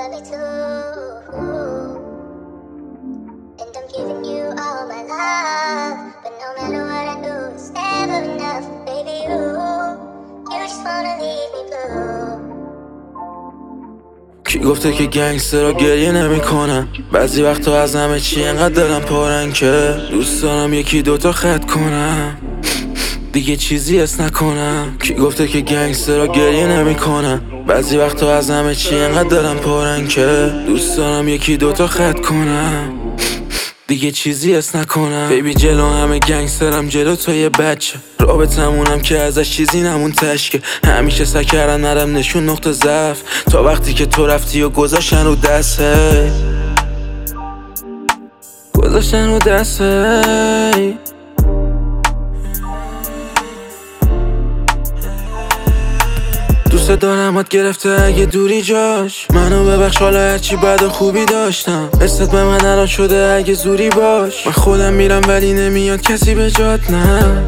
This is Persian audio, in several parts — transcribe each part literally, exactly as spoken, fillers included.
love it too. And I'm giving you all my love, but no matter what I do, it's never enough. Baby, you, you just wanna leave me blue. کی گفته که گنگسترها گریه نمی کنن؟ بعضی وقتا از همه چی انقدر دلم پرن که دوست دارم یکی دوتا خط کنم، دیگه چیزی اس نکنم. کی گفته که گنگسترها گریه نمی کنن؟ بعضی وقتا از همه چی انقدر دلم پرن که دوست دارم یکی دوتا خط کنم، دیگه چیزی اس نکنم. بیبی جلو همه گنگسترم، جلو تو یه بچه رابطمونم که ازش چیزی نمون تشکه. همیشه سعی کردن نرم نشون نقطه ضعف، تا وقتی که تو رفتی و گذاشتن رو دسته، گذاشتن رو دسته. دوست دارمت گرفته اگه دوری جاش، منو ببخش حالا هرچی بد و خوبی داشتم. حست به من الان شده اگه زوری باش، من خودم میرم ولی نمیاد کسی به جات. نه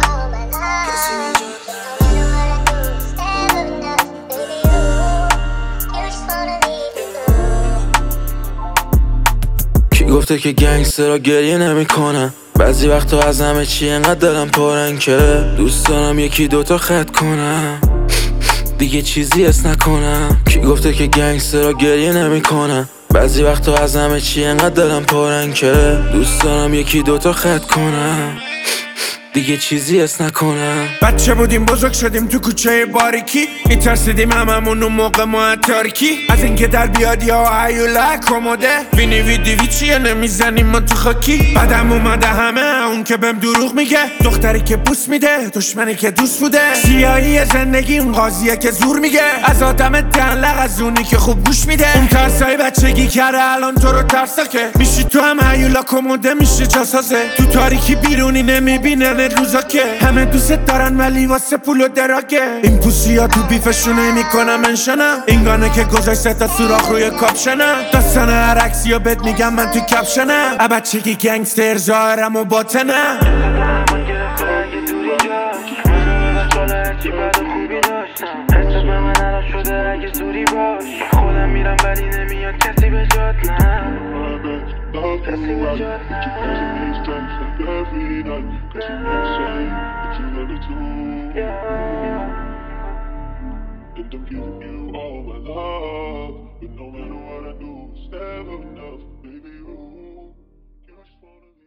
کی گفته که گنگسترها گریه نمی کنن؟ بعضی وقتا از همه چی انقدر دلم پرن که دوست دارم یکی دوتا خط کنم، دیگه چیزی اس نکنم. کی گفته که گنگسترها گریه نمی کنن؟ بعضی وقتا از همه چی انقدر دلم پرن که دوست دارم یکی دوتا خط کنم، دیگه چیزی اس نکنم. بچه بودیم بزرگ شدیم تو کوچه باریکی، میترسیدیم هممون اون موقع ما تاریکی، از اینکه در بیاد یا هیولا کموده وینی ویدیوی چیه نمیزنیم ما تو خاکی. بعدم اومده همه اون که بهم دروغ میگه، دختری که بوس میده دشمنی که دوست بوده، سیاهی زندگی اون قاضیه که زور میگه، از آدم دنلق از اونی که خوب گوش میده. اون ترسای بچگی کرده الان تو رو ترساکه، میشی تو هم هیولا کموده میشه جاسازه، تو تاریکی بیرونی نمیبینه روزا که همه دوست دارن ولی واسه پول و دراگه. این پوسی ها تو بیفشونه میکنم منشنم، این گانه که گذاشت تا سوراخ روی کاپشنم، داستان هر عکسی ها بهت میگم من تو کپشنم، بچگی گنگستر ظاهرم و باطنم. خودم میرم ولی نمیاد کسی به جات. نه Every night, cause you can't say that you love it too. And I'm giving you all my love, but no matter what I do, it's never enough, baby. You, you just wanna